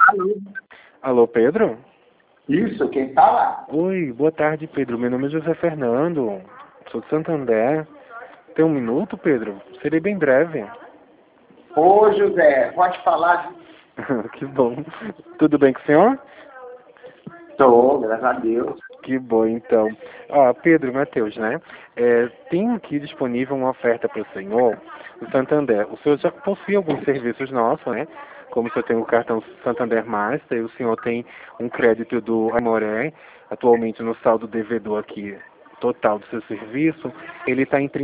Alô? Alô, Pedro? Isso, quem fala? Oi, boa tarde, Pedro. Meu nome é José Fernando. Sou de Santander. Tem um minuto, Pedro? Serei bem breve. Ô, José, pode falar? Que bom. Tudo bem com o senhor? Tô, graças a Deus. Que bom, então. Pedro Matheus, né? Tem aqui disponível uma oferta para o senhor do Santander. O senhor já possui alguns serviços nossos, né? Como o senhor tem o cartão Santander Master, e o senhor tem um crédito do Amoré, atualmente no saldo devedor aqui total do seu serviço, ele está em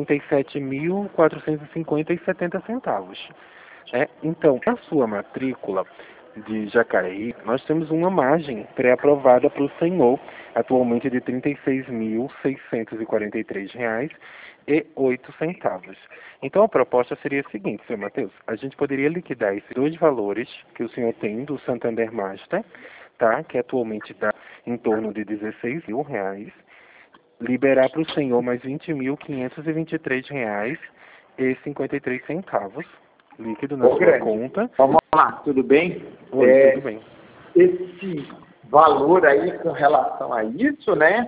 37.450,70 centavos. Então, a sua matrícula de Jacareí, nós temos uma margem pré-aprovada para o senhor, atualmente de R$ 36.643,08. Então, a proposta seria a seguinte, senhor Matheus, a gente poderia liquidar esses dois valores que o senhor tem do Santander Master, tá? Que atualmente dá em torno de R$ 16.000, liberar para o senhor mais R$ 20.523,53 líquido na sua conta. Vamos lá, tudo bem? Oi, tudo bem. Esse valor aí com relação a isso, né?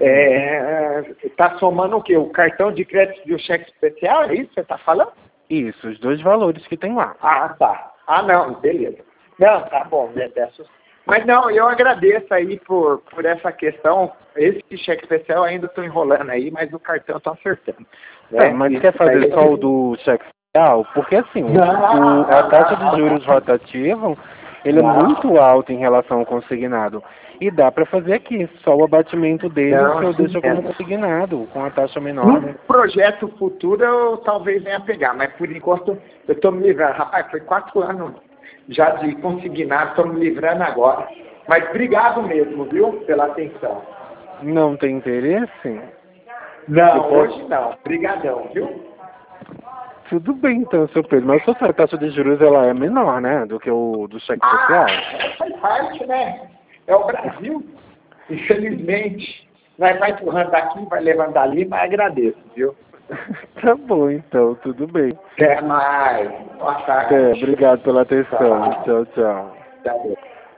Tá somando o quê? O cartão de crédito e o cheque especial? É isso que você tá falando? Isso, os dois valores que tem lá. Ah, tá. Ah, não, beleza. Não, tá bom, né? Mas não, eu agradeço aí por essa questão. Esse cheque especial ainda estou enrolando aí, mas o cartão eu tô acertando. Né? Mas quer fazer só o do cheque especial? Porque assim, a taxa de juros rotativa, ele é muito alta em relação ao consignado. E dá para fazer aqui, só o abatimento dele o senhor deixa como consignado, com a taxa menor. No projeto futuro eu talvez venha pegar, mas por enquanto eu estou me livrando. Rapaz, foi 4 anos já de consignado, estou me livrando agora. Mas obrigado mesmo, viu, pela atenção. Não tem interesse? Não, hoje não. Obrigadão, viu? Tudo bem então, seu Pedro, mas a sua taxa de juros ela é menor, né, do que o do cheque especial? Faz parte, né? É o Brasil, infelizmente. Nós vai empurrando daqui, vai levando dali, mas agradeço, viu? Tá bom então, tudo bem. Até mais. Boa tarde. Obrigado pela atenção. Tchau, tchau. Tchau.